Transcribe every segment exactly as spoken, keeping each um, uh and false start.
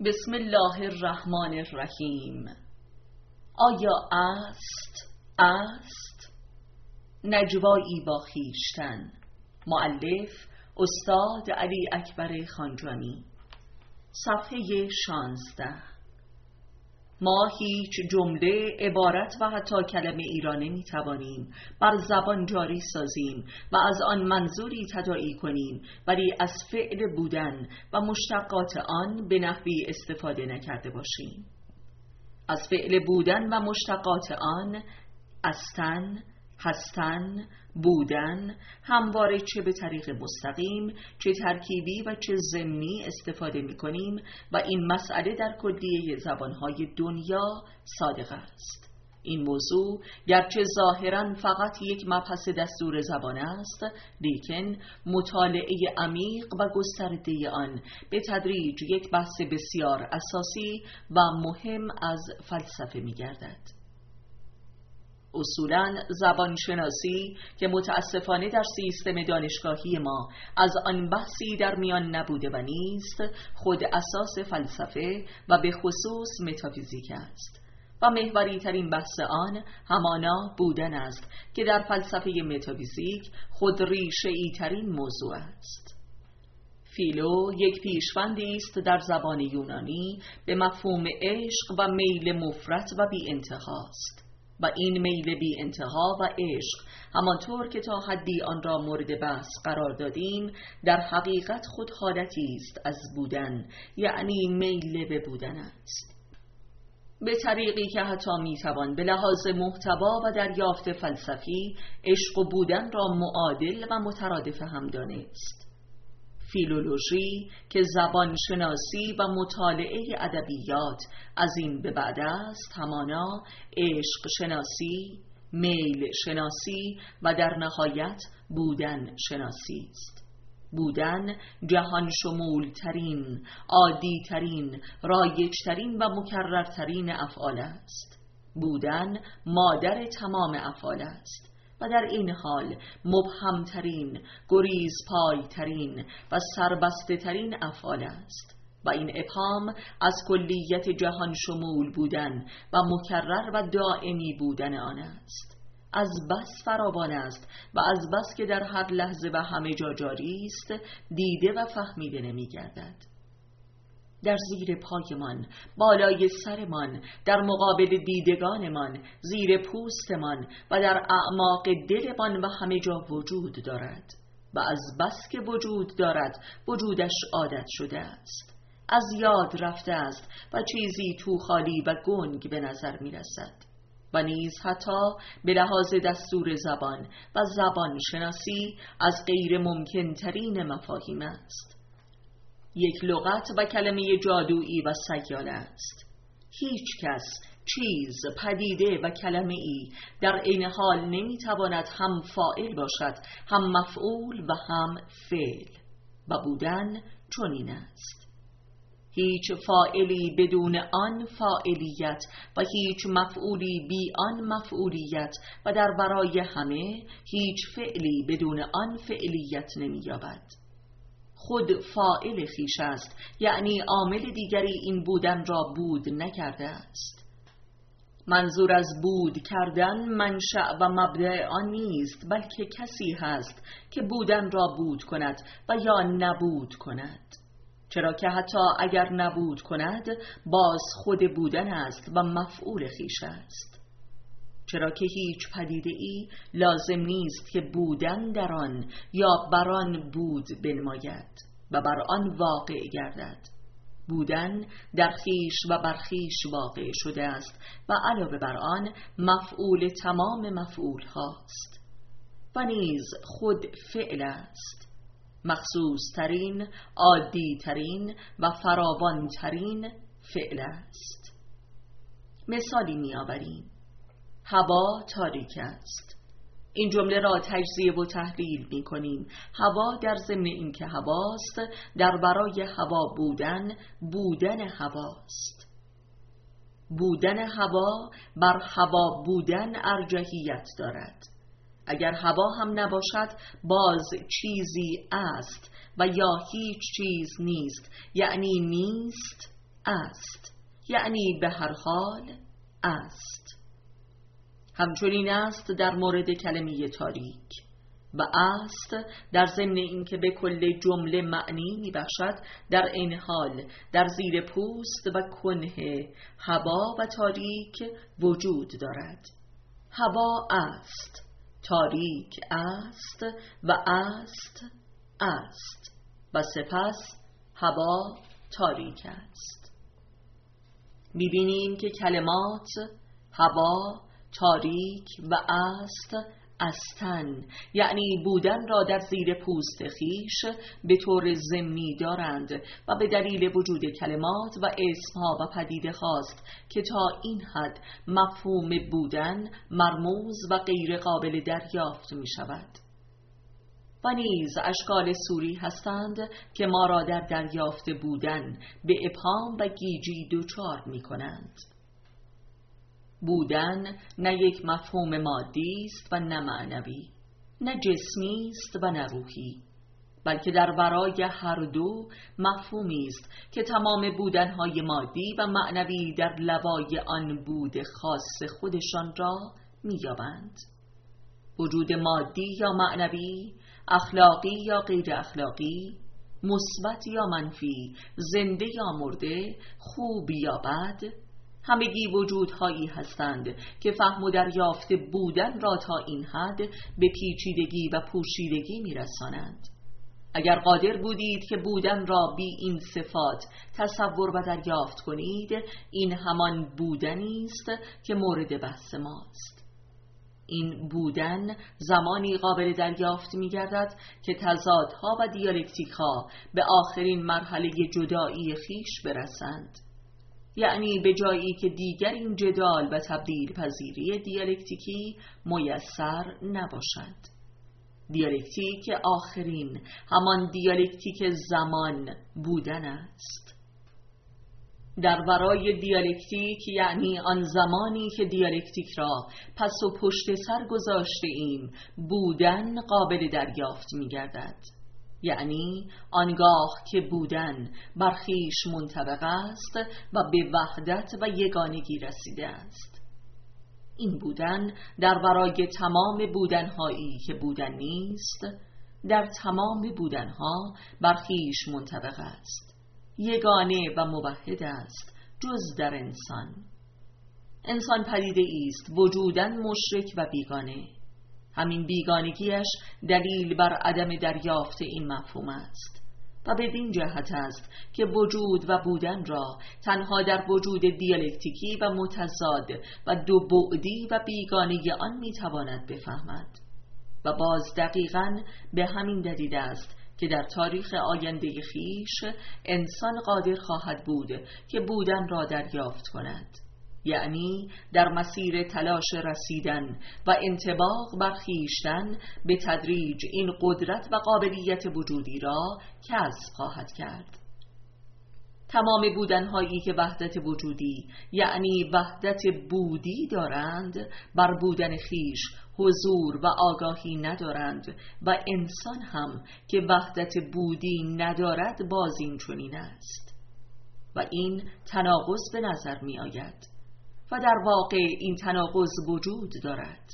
بسم الله الرحمن الرحیم. آیا است است نجوایی با خویشتن. مؤلف استاد علی اکبر خانجانی. صفحه شانزده. ما هیچ جمله، عبارت و حتی کلمه ای را نمی توانیم بر زبان جاری سازیم و از آن منظوری تداعی کنیم ولی از فعل بودن و مشتقات آن به نحوی استفاده نکرده باشیم. از فعل بودن و مشتقات آن، استن، هستن، بودن، همواره چه به طریق مستقیم، چه ترکیبی و چه ضمنی استفاده می کنیم و این مسئله در کلیه زبانهای دنیا صادق است. این موضوع گرچه ظاهراً فقط یک مبحث دستور زبان است، لیکن مطالعه عمیق و گسترده آن به تدریج یک بحث بسیار اساسی و مهم از فلسفه می گردد. اصولاً زبان شناسی که متاسفانه در سیستم دانشگاهی ما از آن بحثی در میان نبوده و نیست، خود اساس فلسفه و به خصوص متافیزیک است و محوری ترین بحث آن همانا بودن است که در فلسفه متافیزیک خود ریشه‌ای ترین موضوع است. فیلو یک پیشوندی است در زبان یونانی به مفهوم عشق و میل مفرط و بی انتهاست و این میل بی انتها و عشق، همانطور که تا حدی آن را مورد بحث قرار دادیم، در حقیقت خود حالتی است از بودن، یعنی میل به بودن است، به طریقی که حتی میتوان به لحاظ محتوا و دریافت فلسفی عشق و بودن را معادل و مترادف هم دانست. فیلولوژی که زبان شناسی و مطالعه ادبیات از این به بعد است، همانا عشق شناسی، میل شناسی و در نهایت بودن شناسی است. بودن جهان شمول ترین، عادی ترین، رایج ترین و مکرر ترین افعال است. بودن مادر تمام افعال است و در این حال مبهمترین، گریز پای ترین و سربسته ترین افعال است و این ابهام از کلیت جهان شمول بودن و مکرر و دائمی بودن آن است. از بس فراوان است و از بس که در هر لحظه و همه جا جاری است، دیده و فهمیده نمی گردد. در زیر پایمان، بالای سرمان، در مقابل دیدگانمان، زیر پوستمان و در اعماق دلمان و همه جا وجود دارد و از بس که وجود دارد، وجودش عادت شده است، از یاد رفته است و چیزی تو خالی و گنگ به نظر می رسد و نیز حتی به لحاظ دستور زبان و زبان شناسی از غیر ممکن ترین مفاهیم است. یک لغت و کلمه جادویی و سیاله است. هیچ کس، چیز، پدیده و کلمه ای در عین حال نمیتواند هم فاعل باشد، هم مفعول و هم فعل و بودن چنین است. هیچ فاعلی بدون آن فاعلیت و هیچ مفعولی بی آن مفعولیت و در برای همه هیچ فعلی بدون آن فعلیت نمی‌یابد. خود فاعل خویش است، یعنی عامل دیگری این بودن را بود نکرده است. منظور از بود کردن منشأ و مبدأ آن نیست، بلکه کسی هست که بودن را بود کند و یا نبود کند، چرا که حتی اگر نبود کند باز خود بودن است و مفعول خویش است. چرا که هیچ پدیده ای لازم نیست که بودن در آن یا بر آن بود بنماید و بر آن واقع گردد. بودن در خویش و بر خویش واقع شده است و علاوه بر آن مفعول تمام مفعول هاست و نیز خود فعل است، مخصوص ترین، عادی ترین و فراوان ترین فعل است. مثالی می آوریم. هوا تاریک است. این جمله را تجزیه و تحلیل می کنیم. هوا در ضمن این که هواست، در برای هوا بودن، بودن هواست. بودن هوا بر هوا بودن ارجحیت دارد. اگر هوا هم نباشد باز چیزی است و یا هیچ چیز نیست، یعنی نیست، است، یعنی به هر حال است. همچنین است در مورد کلمه تاریک و است در ضمن اینکه به کل جمله معنی میبخشد، در این حال در زیر پوست و کنه هوا و تاریک وجود دارد. هوا است، تاریک است و است است و سپس هوا تاریک است. میبینیم که کلمات هوا، تاریک و است استن، یعنی بودن را در زیر پوست خیش به طور ضمنی دارند و به دلیل وجود کلمات و اسمها و پدیده خواست که تا این حد مفهوم بودن مرموز و غیر قابل دریافت می شود. و نیز اشکال صوری هستند که ما را در دریافت بودن به ابهام و گیجی دچار می کنند. بودن نه یک مفهوم مادی است و نه معنوی، نه جسمی است و نه روحی، بلکه در ورای هر دو مفهومی است که تمام بودنهای مادی و معنوی در لوای آن بود خاص خودشان را می‌یابند. وجود مادی یا معنوی، اخلاقی یا غیر اخلاقی، مثبت یا منفی، زنده یا مرده، خوب یا بد، همگی وجودهایی هستند که فهم و دریافت بودن را تا این حد به پیچیدگی و پوشیدگی می‌رسانند. اگر قادر بودید که بودن را بی این صفات تصور و دریافت کنید، این همان بودنی است که مورد بحث ماست. این بودن زمانی قابل دریافت می‌گردد که تضادها و دیالکتیک‌ها به آخرین مرحله جدایی خیش برسند، یعنی به جایی که دیگر این جدال و تبدیل پذیری دیالکتیکی میسر نباشد. دیالکتیک آخرین همان دیالکتیک زمان بودن است. در ورای دیالکتیک، یعنی آن زمانی که دیالکتیک را پس و پشت سر گذاشته ایم، بودن قابل دریافت می گردد، یعنی آنگاه که بودن بر خویش منطبق است و به وحدت و یگانگی رسیده است. این بودن در ورای تمام بودنهایی که بودن نیست، در تمام بودنها بر خویش منطبق است، یگانه و موحد است جز در انسان. انسان پدیده است وجوداً مشرک و بیگانه. همین بیگانگیش دلیل بر عدم دریافت این مفهوم است و بدین جهت است که وجود و بودن را تنها در وجود دیالکتیکی و متضاد و دو بعدی و بیگانه آن میتواند بفهمد. و باز دقیقاً به همین دلیل است که در تاریخ آینده خیش انسان قادر خواهد بود که بودن را دریافت کند، یعنی در مسیر تلاش رسیدن و انطباق بر خویشتن به تدریج این قدرت و قابلیت وجودی را کسب خواهد کرد. تمام بودنهایی که وحدت وجودی، یعنی وحدت بودی دارند، بر بودن خویش حضور و آگاهی ندارند و انسان هم که وحدت بودی ندارد باز این چنین است و این تناقض به نظر می آید و در واقع این تناقض وجود دارد.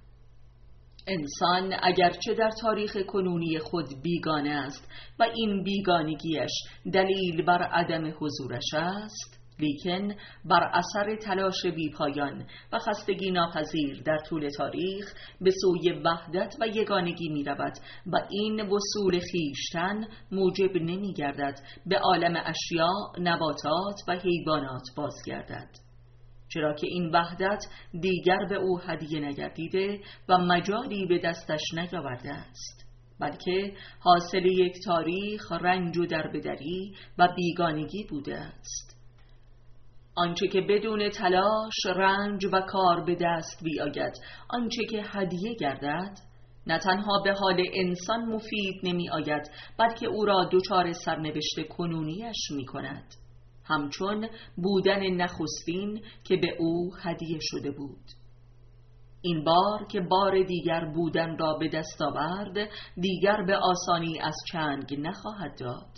انسان اگرچه در تاریخ کنونی خود بیگانه است و این بیگانگیش دلیل بر عدم حضورش است، لیکن بر اثر تلاش بیپایان و خستگی ناپذیر در طول تاریخ به سوی وحدت و یگانگی می رود و این وصول خیشتن موجب نمی گردد به عالم اشیاء، نباتات و حیوانات بازگردد، چرا که این وحدت دیگر به او هدیه نگردیده و مجالی به دستش نیاورده است، بلکه حاصل یک تاریخ رنج و دربدری و بیگانگی بوده است. آنچه که بدون تلاش، رنج و کار به دست بیاید، آنچه که هدیه گردد، نه تنها به حال انسان مفید نمی آید، بلکه او را دچار سرنوشت کنونیش می کند، همچون بودن نخستین که به او هدیه شده بود. این بار که بار دیگر بودن را به دست آورد، دیگر به آسانی از چنگ نخواهد داد،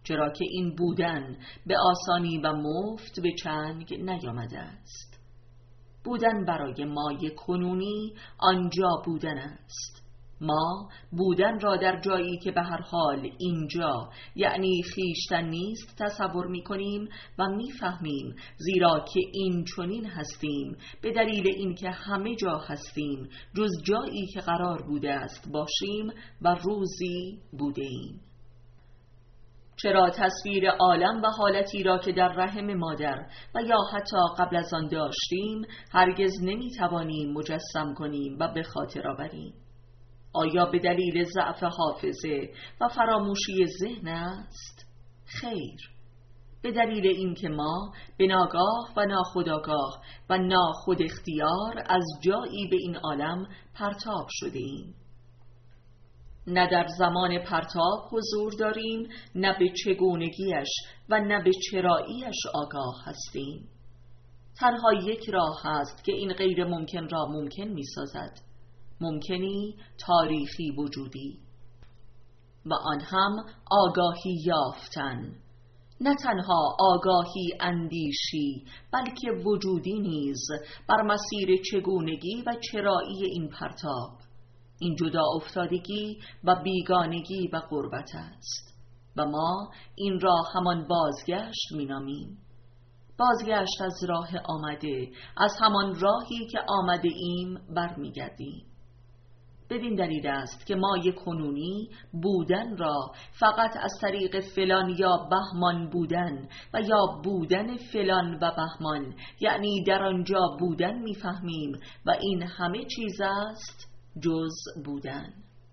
چرا که این بودن به آسانی و مفت به چنگ نیامده است. بودن برای مای کنونی آنجا بودن است. ما بودن را در جایی که به هر حال اینجا یعنی خیشتن نیست تصور می کنیم و می فهمیم، زیرا که این چنین هستیم به دلیل اینکه همه جا هستیم جز جایی که قرار بوده است باشیم و روزی بوده ایم. چرا تصویر عالم و حالتی را که در رحم مادر و یا حتی قبل از آن داشتیم هرگز نمی توانیم مجسم کنیم و به خاطر آوریم؟ آیا به دلیل ضعف حافظه و فراموشی ذهن است؟ خیر، به دلیل اینکه ما به ناگاه و ناخودآگاه و ناخود اختیار از جایی به این عالم پرتاب شده ایم. نه در زمان پرتاب حضور داریم، نه به چگونگیش و نه به چراییش آگاه هستیم. تنها یک راه هست که این غیر ممکن را ممکن می سازد، ممکنی تاریخی وجودی، و آن هم آگاهی یافتن. نه تنها آگاهی اندیشی بلکه وجودی نیز بر مسیر چگونگی و چرایی این پرتاب. این جدا افتادگی و بیگانگی و غربت است و ما این را همان بازگشت می نامیم. بازگشت از راه آمده، از همان راهی که آمده ایم برمی گردیم. بدین دلیل است که مای کنونی بودن را فقط از طریق فلان یا بهمان بودن و یا بودن فلان و بهمان یعنی در آنجا بودن میفهمیم و این همه چیز است جز بودن.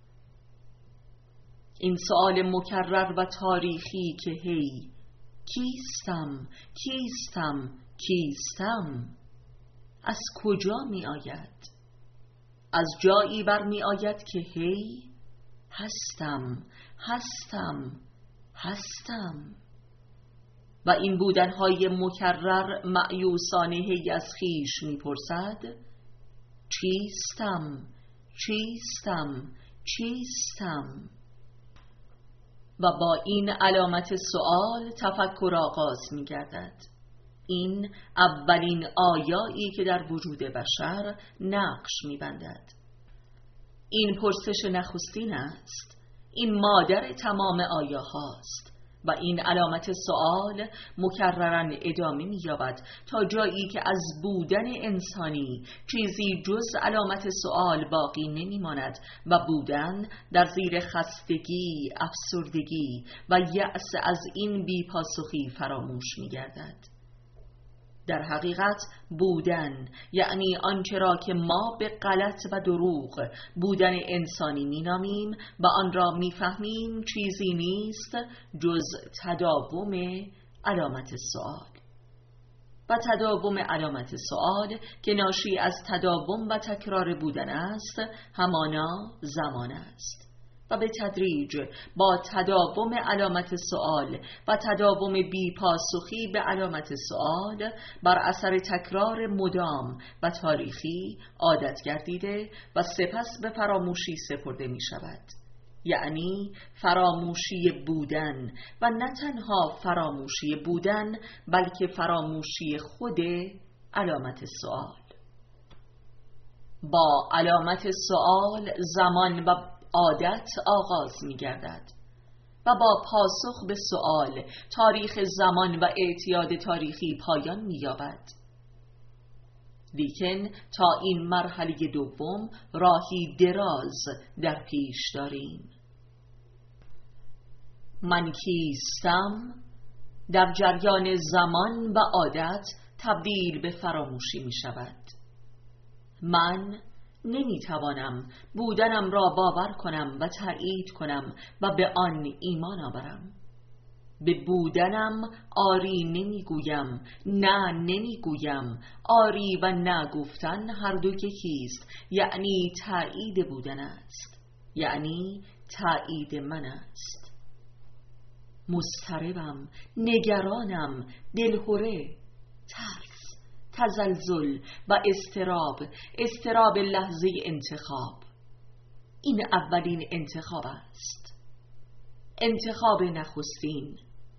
این سؤال مکرر و تاریخی که هی کیستم کیستم کیستم از کجا می آید؟ از جایی برمی آید که هی هستم هستم هستم. و این بودنهای مکرر مأیوسانه هی از خیش می پرسد چیستم چیستم چیستم. و با این علامت سؤال تفکر آغاز می گردد. این اولین آیایی که در وجود بشر نقش می بندد. این پرسش نخستین است. این مادر تمام آیاهاست و این علامت سؤال مکرراً ادامه می یابد تا جایی که از بودن انسانی چیزی جز علامت سؤال باقی نمی ماند و بودن در زیر خستگی، افسردگی و یأس از این بی‌پاسخی فراموش می گردد. در حقیقت بودن یعنی آنچه را که ما به غلط و دروغ بودن انسانی می‌نامیم و آن را می‌فهمیم چیزی نیست جز تداوم علامت سؤال. و تداوم علامت سؤال که ناشی از تداوم و تکرار بودن است همانا زمان است. و به تدریج با تداوم علامت سؤال و تداوم بی‌پاسخی به علامت سؤال بر اثر تکرار مدام و تاریخی عادت گردیده و سپس به فراموشی سپرده می شود. یعنی فراموشی بودن و نه تنها فراموشی بودن بلکه فراموشی خود علامت سؤال. با علامت سؤال زمان و عادت آغاز می گردد و با پاسخ به سؤال تاریخ زمان و اعتیاد تاریخی پایان می یابد. لیکن تا این مرحله دوم راهی دراز در پیش داریم. من کیستم در جریان زمان و عادت تبدیل به فراموشی می شود. من نمی توانم بودنم را باور کنم و تایید کنم و به آن ایمان آورم. به بودنم آری نمی گویم، نه نمی گویم. آری و نه گفتن هر دو یکیست، یعنی تایید بودن است، یعنی تایید من است. مضطربم، نگرانم، دلهره، ترس، تزلزل و اضطراب، اضطراب لحظه انتخاب. این اولین انتخاب است، انتخاب نخستین،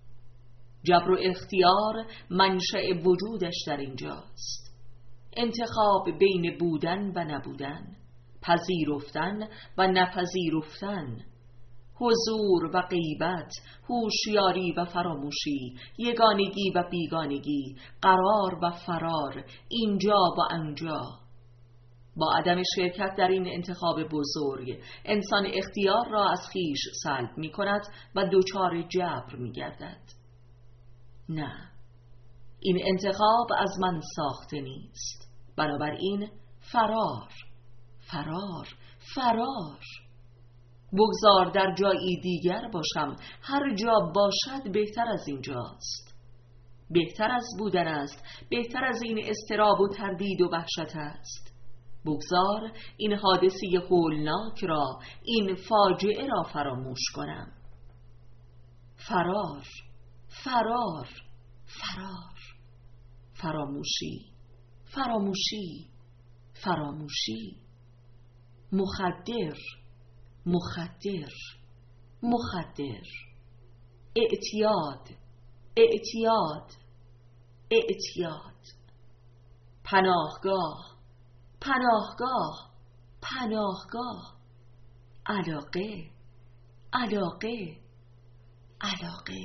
جبر و اختیار منشأ وجودش در اینجاست. انتخاب بین بودن و نبودن، پذیرفتن و نپذیرفتن، حضور و غیبت، هوشیاری و فراموشی، یگانگی و بیگانگی، قرار و فرار، اینجا و آنجا. با عدم شرکت در این انتخاب بزرگ، انسان اختیار را از خویش سلب می کند و دچار جبر می گردد. نه، این انتخاب از من ساخته نیست. بنابراین فرار، فرار، فرار. بگذار در جایی دیگر باشم. هر جا باشد بهتر از اینجاست. بهتر از بودن است. بهتر از این اضطراب و تردید و وحشت است. بگذار این حادثه هولناک را، این فاجعه را فراموش کنم. فرار، فرار، فرار. فراموشی، فراموشی، فراموشی. مخدر، مخدر، مخدر. اعتیاد، اعتیاد، اعتیاد. پناهگاه، پناهگاه، پناهگاه. علاقه، علاقه، علاقه.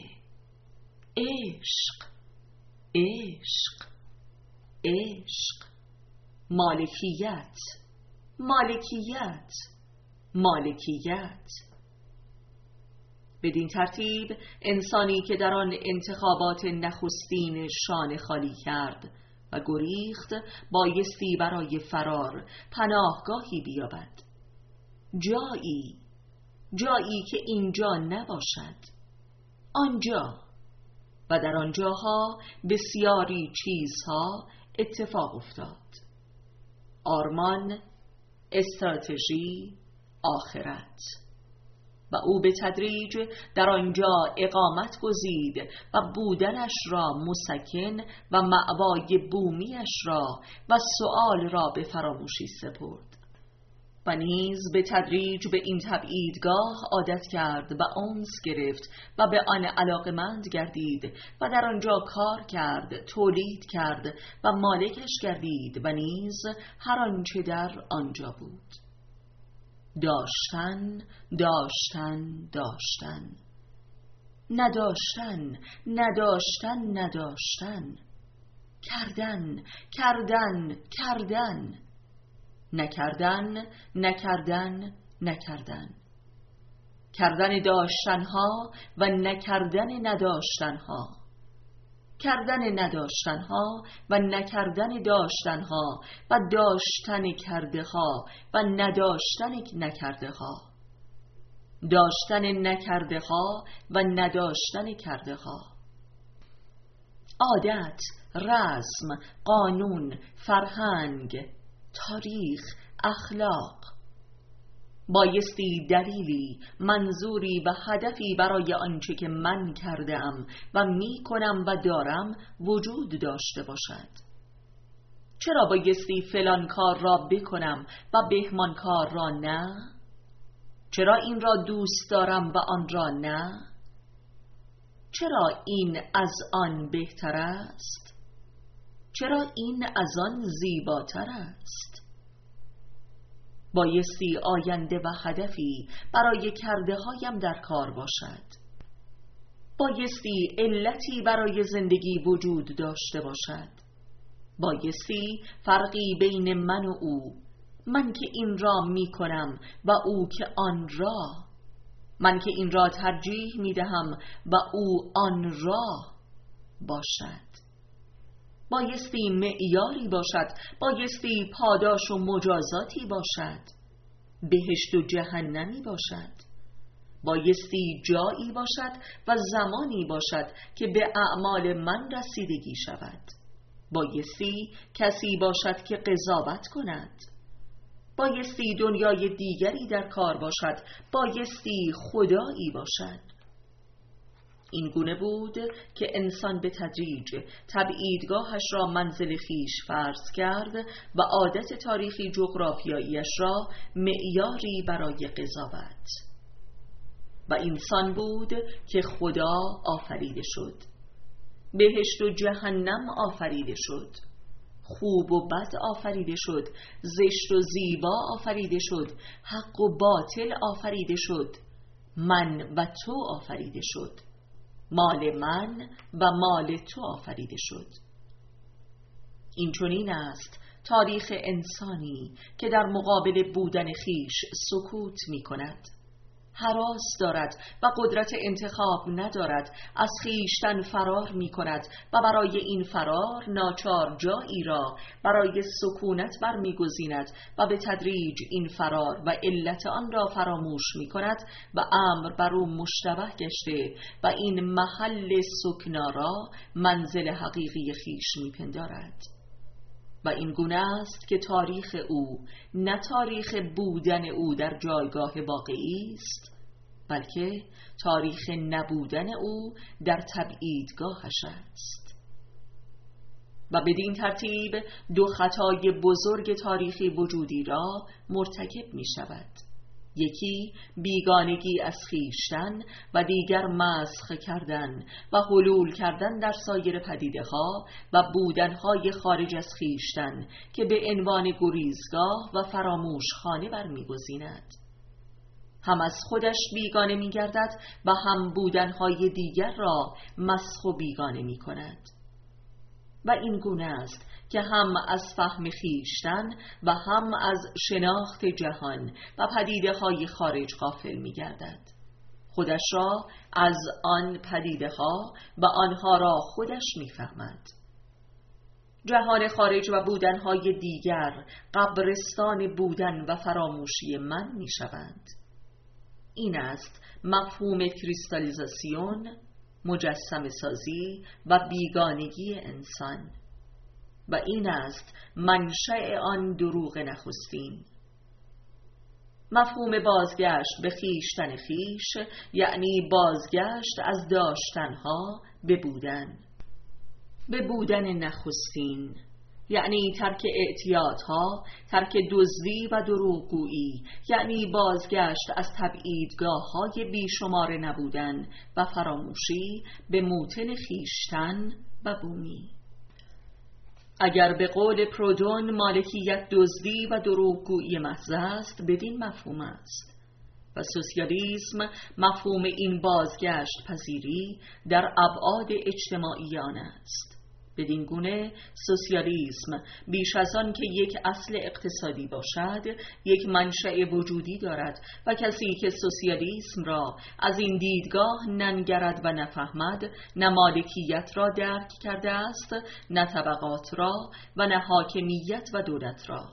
عشق، عشق، عشق. مالکیت، مالکیت، مالکیت. بدین ترتیب انسانی که در آن انتخابات نخستین شانه خالی کرد و گریخت، بایستی برای فرار پناهگاهی بیابد. جایی، جایی که اینجا نباشد. آنجا. و در آنجاها بسیاری چیزها اتفاق افتاد. آرمان، استراتژی، آخرت. و او به تدریج در آنجا اقامت گزید و بودنش را مسکن و مأوای بومیش را و سؤال را به فراموشی سپرد و نیز به تدریج به این تبعیدگاه عادت کرد و انس گرفت و به آن علاقمند گردید و در آنجا کار کرد، تولید کرد و مالکش گردید و نیز هر آنچه در آنجا بود. داشتن، داشتن، داشتن. نداشتن، نداشتن، نداشتن. کردن، کردن، کردن. نکردن، نکردن، نکردن. کردن داشتنها و نکردن نداشتنها. کردن نداشتنها و نکردن داشتنها و داشتن کرده ها و نداشتن نکرده ها. داشتن نکرده ها و نداشتن کرده ها. عادت، رسم، قانون، فرهنگ، تاریخ، اخلاق. بایستی دلیلی، منظوری و هدفی برای آنچه که من کردم و می کنم و دارم وجود داشته باشد. چرا بایستی فلان کار را بکنم و بهمان کار را نه؟ چرا این را دوست دارم و آن را نه؟ چرا این از آن بهتر است؟ چرا این از آن زیباتر است؟ بایستی آینده و هدفی برای کرده هایم در کار باشد. بایستی علتی برای زندگی وجود داشته باشد. بایستی فرقی بین من و او، من که این را می کنم و او که آن را، من که این را ترجیح می دهم و او آن را باشد. بایستی معیاری باشد. بایستی پاداش و مجازاتی باشد. بهشت و جهنمی باشد. بایستی جایی باشد و زمانی باشد که به اعمال من رسیدگی شود. بایستی کسی باشد که قضاوت کند. بایستی دنیای دیگری در کار باشد. بایستی خدایی باشد. این گونه بود که انسان به تدریج تبعیدگاهش را منزل خویش فرض کرد و عادت تاریخی جغرافیاییش را معیاری برای قضاوت. و انسان بود که خدا آفریده شد. بهشت و جهنم آفریده شد، خوب و بد آفریده شد، زشت و زیبا آفریده شد، حق و باطل آفریده شد، من و تو آفریده شد، مال من و مال تو آفریده شد. این چنین است تاریخ انسانی که در مقابل بودن خیش سکوت می کند، هراس دارد و قدرت انتخاب ندارد، از خیشتن فرار می کند و برای این فرار ناچار جایی را برای سکونت برمیگزیند و به تدریج این فرار و علت آن را فراموش می کند و امر بر او مشتبه گشته و این محل سکنا را منزل حقیقی خیش می پندارد. و این گونه است که تاریخ او نه تاریخ بودن او در جایگاه واقعی است، بلکه تاریخ نبودن او در تبعیدگاهش است. و بدین ترتیب دو خطای بزرگ تاریخی وجودی را مرتکب می شود، یکی بیگانگی از خویشتن و دیگر مسخ کردن و حلول کردن در سایر پدیده ها و بودن های خارج از خویشتن که به عنوان گریزگاه و فراموش خانه برمیگزیند. هم از خودش بیگانه می گردد و هم بودن های دیگر را مسخ و بیگانه می کند. و این گونه است که هم از فهم خویشتن و هم از شناخت جهان و پدیده های خارج غافل می گردد. خودش را از آن پدیده ها و آنها را خودش می فهمد. جهان خارج و بودن های دیگر قبرستان بودن و فراموشی من می شوند. این است مفهوم کریستالیزاسیون، مجسمه سازی و بیگانگی انسان. و این است منشأ آن دروغ نخستین. مفهوم بازگشت به خویشتن خویش یعنی بازگشت از داشتنها به بودن. به بودن نخستین یعنی ترک اعتیادها، ترک دزدی و دروغگویی، یعنی بازگشت از تبعیدگاه‌های بیشمار نبودن و فراموشی به موطن خویشتن و بومی. اگر به قول پرودون مالکیت دزدی و دروغگویی محض است، بدین مفهوم است. و سوسیالیسم مفهوم این بازگشت پذیری در ابعاد اجتماعی آن است. بدین گونه سوسیالیسم بیش از آن که یک اصل اقتصادی باشد، یک منشأ وجودی دارد و کسی که سوسیالیسم را از این دیدگاه ننگرد و نفهمد، نه مالکیت را درک کرده است، نه طبقات را و نه حاکمیت و دولت را.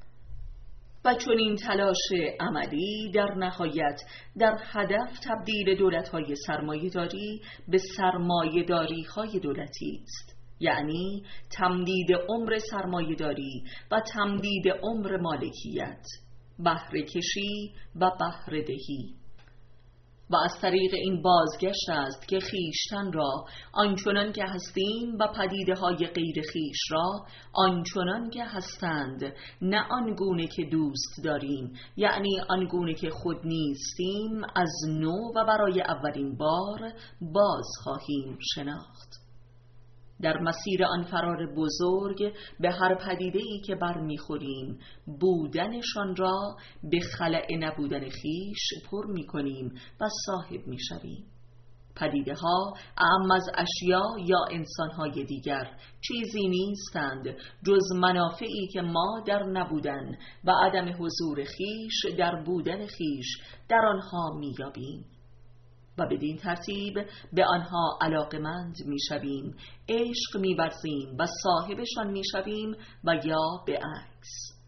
و چون این تلاش عملی در نهایت در هدف تبدیل دولت‌های سرمایه‌داری به سرمایه‌داری‌های دولتی است، یعنی تمدید عمر سرمایه‌داری و تمدید عمر مالکیت، بهره کشی و بهره دهی. و از طریق این بازگشت است که خویشتن را آنچنان که هستیم و پدیده های غیر خویش را آنچنان که هستند، نه آنگونه که دوست داریم، یعنی آنگونه که خود نیستیم، از نو و برای اولین بار باز خواهیم شناخت. در مسیر آن فرار بزرگ به هر پدیده‌ای که برمیخوریم، بودنشان را به خلأ نبودن خیش پر می‌کنیم و صاحب می‌شویم. پدیده ها اعم از اشیا یا انسان‌های دیگر چیزی نیستند جز منافعی که ما در نبودن و عدم حضور خیش در بودن خیش در آنها می‌یابیم. و بدین ترتیب به آنها علاقمند می‌شویم، عشق می‌ورزیم و صاحبشان می‌شویم و یا به عکس.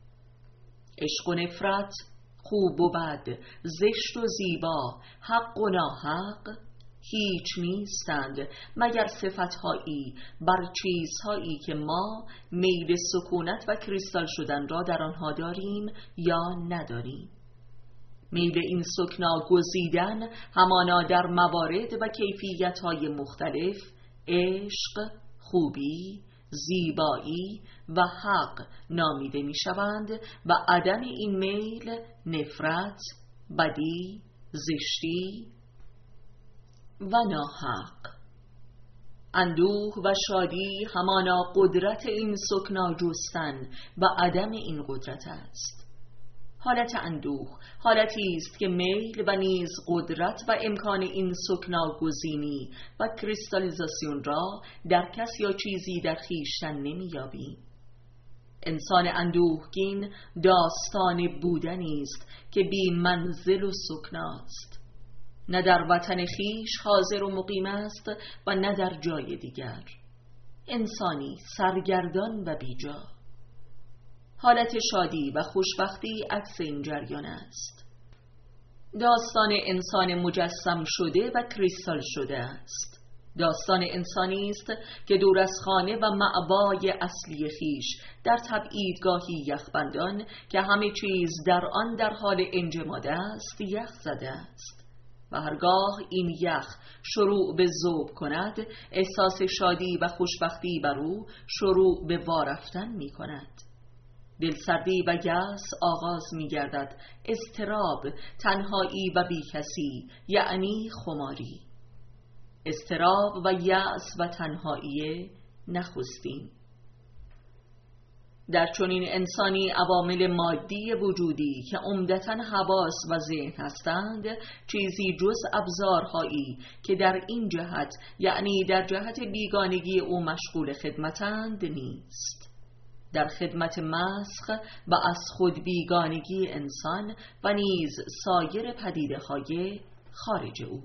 عشق و نفرت، خوب و بد، زشت و زیبا، حق و ناحق هیچ نیستند مگر صفت‌هایی بر چیزهایی که ما میل سکونت و کریستال شدن را در آنها داریم یا نداریم. میل این سکنا گزیدن همانا در موارد و کیفیت‌های مختلف عشق، خوبی، زیبایی و حق نامیده می‌شوند و عدم این میل نفرت، بدی، زشتی و ناحق. اندوه و شادی همانا قدرت این سکنا جستن و عدم این قدرت است. حالت اندوه حالتی است که میل و نیز قدرت و امکان این سکنا گزینی و کریستالیزاسیون را در کس یا چیزی در خویشتن نمی‌یابیم. انسان اندوهگین داستان بودنی است که بی منزل و سکناست، نه در وطن خویش حاضر و مقیم است و نه در جای دیگر. انسانی سرگردان و بیجا. حالت شادی و خوشبختی عکس این جریان است. داستان انسان مجسم شده و کریستال شده است. داستان انسانی است که دور از خانه و مأوای اصلی خیش در تبعیدگاهی یخبندان که همه چیز در آن در حال انجماد است یخ زده است و هرگاه این یخ شروع به ذوب کند احساس شادی و خوشبختی بر او شروع به وارفتن می کند. دلسردی و یأس آغاز می گردد. اضطراب، تنهایی و بیکسی یعنی خماری. اضطراب و یأس و تنهایی نخستین. در چنین انسانی عوامل مادی وجودی که عمدتاً حواس و ذهن هستند چیزی جز ابزارهایی که در این جهت یعنی در جهت بیگانگی او مشغول خدمتند نیست. در خدمت مسخ و از خود بیگانگی انسان و نیز سایر پدیده‌های خارج او.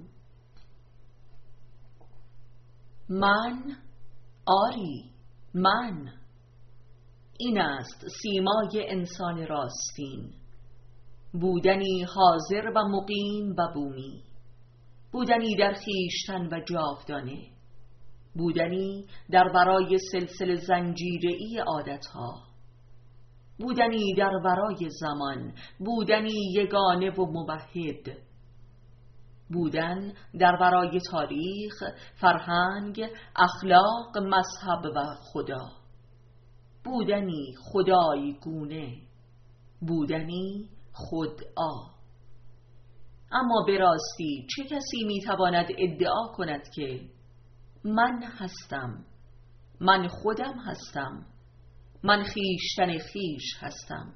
من، آری من، این است سیمای انسان راستین. بودنی حاضر و مقیم و بومی، بودنی در خویشتن و جاودانه، بودنی در ورای سلسله زنجیره‌ای عادتها، بودنی در ورای زمان، بودنی یگانه و موحد، بودن در ورای تاریخ، فرهنگ، اخلاق، مذهب و خدا، بودنی خدای گونه، بودنی خودآ. اما به راستی چه کسی میتواند ادعا کند که من هستم، من خودم هستم، من خویشتن خویش هستم؟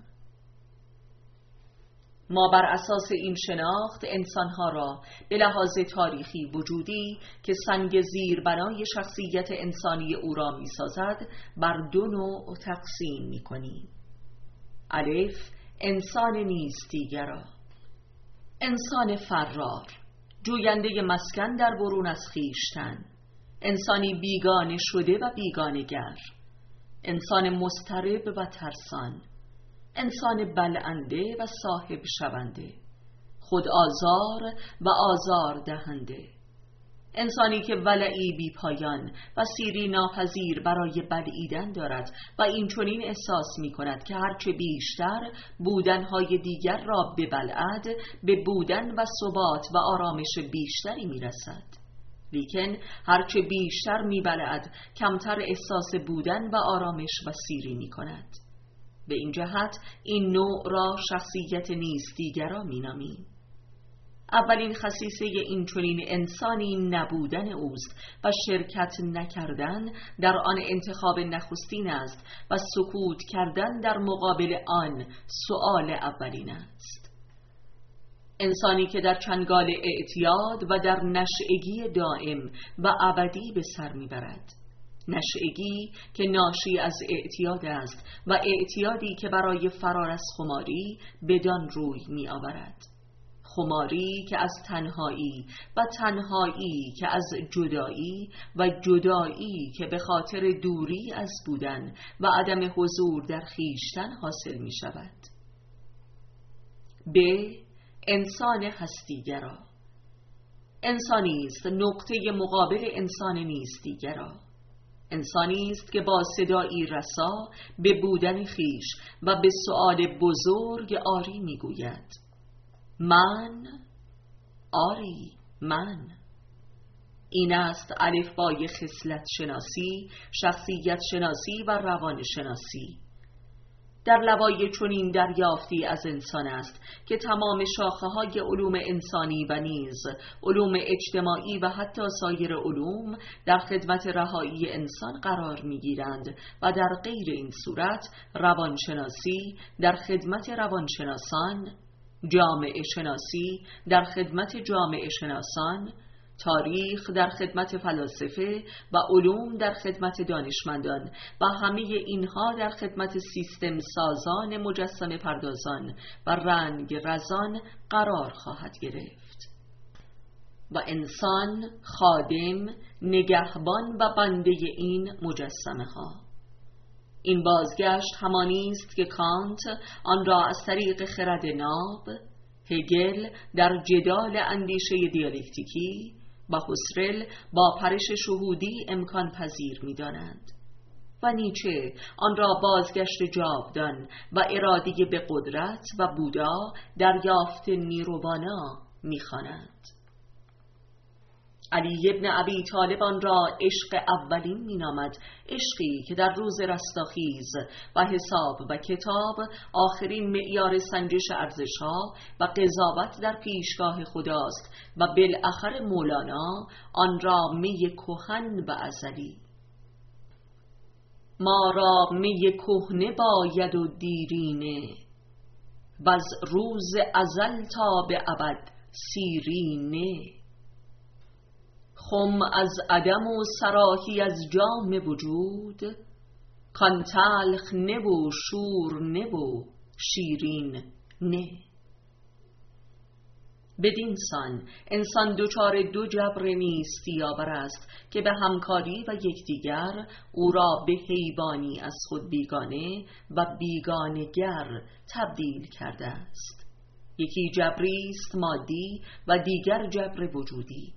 ما بر اساس این شناخت انسانها را به لحاظ تاریخی وجودی که سنگ زیربنای شخصیت انسانی او را می‌سازد بر دو نوع تقسیم می‌کنیم. الف، انسان نیستیگرا، انسان فرار، جوینده مسکن در برون از خویشتن، انسانی بیگانه شده و بیگانه‌گر، انسان مضطرب و ترسان، انسان بلعنده و صاحب شونده، خود آزار و آزار دهنده، انسانی که ولعی بی پایان و سیری ناپذیر برای بلعیدن دارد و این چنین احساس می کند که هرچه بیشتر بودنهای دیگر را ببلعد به بودن و ثبات و آرامش بیشتری می رسد. لیکن هرچه بیشتر می بلعد کمتر احساس بودن و آرامش و سیری می کند. به این جهت این نوع را شخصیت نیستیگرا می نامیم. اولین خصیصه این چنین انسانی نبودن اوست و شرکت نکردن در آن انتخاب نخستین است و سکوت کردن در مقابل آن سؤال اولین است. انسانی که در چنگال اعتیاد و در نشئگی دائم و ابدی به سر میبرد، نشئگی که ناشی از اعتیاد است و اعتیادی که برای فرار از خماری بدان روی می آورد، خماری که از تنهایی و تنهایی که از جدایی و جدایی که به خاطر دوری از بودن و عدم حضور در خویشتن حاصل می شود. ب، انسان هستیگرا، انسانی است نقطه مقابل انسان نیستیگرا، انسانی است که با صدایی رسا به بودن خویش و به سؤال بزرگ آری میگوید: من، آری من. این است الفبای خصلت شناسی، شخصیت شناسی و روان شناسی. در لوای چنین دریافتی از انسان است که تمام شاخه‌های علوم انسانی و نیز علوم اجتماعی و حتی سایر علوم در خدمت رهایی انسان قرار می‌گیرند و در غیر این صورت روانشناسی در خدمت روانشناسان، جامعه شناسی در خدمت جامعه شناسان، تاریخ در خدمت فلاسفه و علوم در خدمت دانشمندان و همه اینها در خدمت سیستم سازان مجسمه پردازان و رنگ رزان قرار خواهد گرفت و انسان خادم، نگهبان و بنده این مجسمه ها. این بازگشت همانی است که کانت آن را از طریق خرد ناب، هگل در جدال اندیشه دیالکتیکی و هوسرل با پرش شهودی امکان پذیر می دانند و نیچه آن را بازگشت جاودان و اراده به قدرت و بودا در یافت نیرووانا می خوانند. علی ابن ابی طالب آن را عشق اولین می نامد، عشقی که در روز رستاخیز و حساب و کتاب آخرین معیار سنجش ارزش‌ها و قضاوت در پیشگاه خداست و بالاخره مولانا آن را می کهن و ازلی. ما را می کهنه باید و دیرینه و از روز ازل تا به ابد سیرینه. خم از عدم و صراحی از جام وجود، کان تلخ نه و شور نه و شیرین نه. بدین سان انسان دچار دو جبر نیستی‌آور است که به همکاری و یکدیگر او را به حیوانی از خود بیگانه و بیگانه‌گر تبدیل کرده است. یکی جبری است مادی و دیگر جبر وجودی.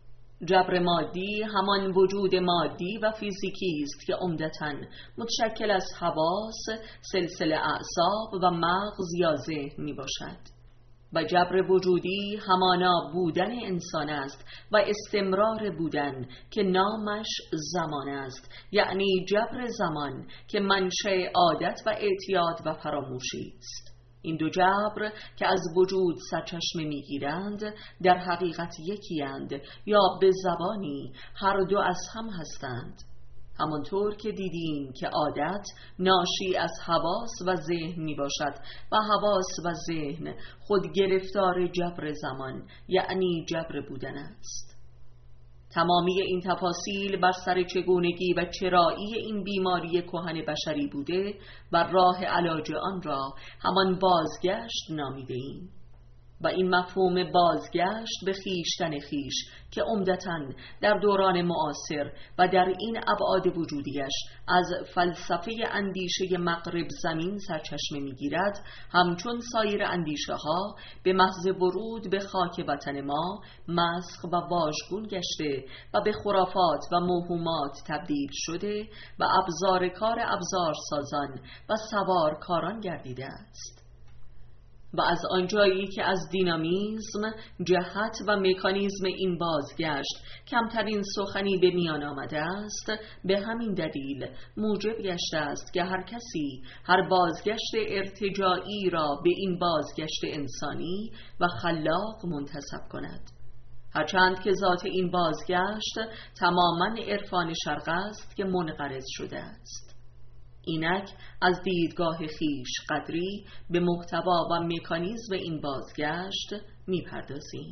جبر مادی همان وجود مادی و فیزیکی است که عمدتاً متشکل از حواس، سلسله اعصاب و مغز یا ذهن می باشد و جبر وجودی همانا بودن انسان است و استمرار بودن که نامش زمان است، یعنی جبر زمان که منشأ عادت و اعتیاد و فراموشی است. این دو جبر که از وجود سرچشمه میگیرند در حقیقت یکی اند یا به زبانی هر دو از هم هستند. همانطور که دیدیم که عادت ناشی از حواس و ذهن می باشد و حواس و ذهن خود گرفتار جبر زمان یعنی جبر بودن است. تمامی این تفاصیل بر سر چگونگی و چرایی این بیماری کهن بشری بوده و راه علاج آن را همان بازگشت نامیده ایم و این مفهوم بازگشت به خویشتن خویش که عمدتاً در دوران معاصر و در این ابعاد وجودیش از فلسفه اندیشه مغرب زمین سرچشمه می‌گیرد، همچون سایر اندیشه ها به محض ورود به خاک وطن ما مسخ و واژگون گشته و به خرافات و موهومات تبدیل شده و ابزار کار ابزار سازان و سوارکاران گردیده است. و از آنجایی که از دینامیزم، جهت و مکانیزم این بازگشت کمترین سخنی به میان آمده است، به همین دلیل موجب گشته است که هر کسی هر بازگشت ارتجاعی را به این بازگشت انسانی و خلاق منتسب کند، هرچند که ذات این بازگشت تماماً عرفان شرق است که منقرض شده است. اینک از دیدگاه خویش قدری به محتوا و مکانیزم این بازگشت میپردازیم.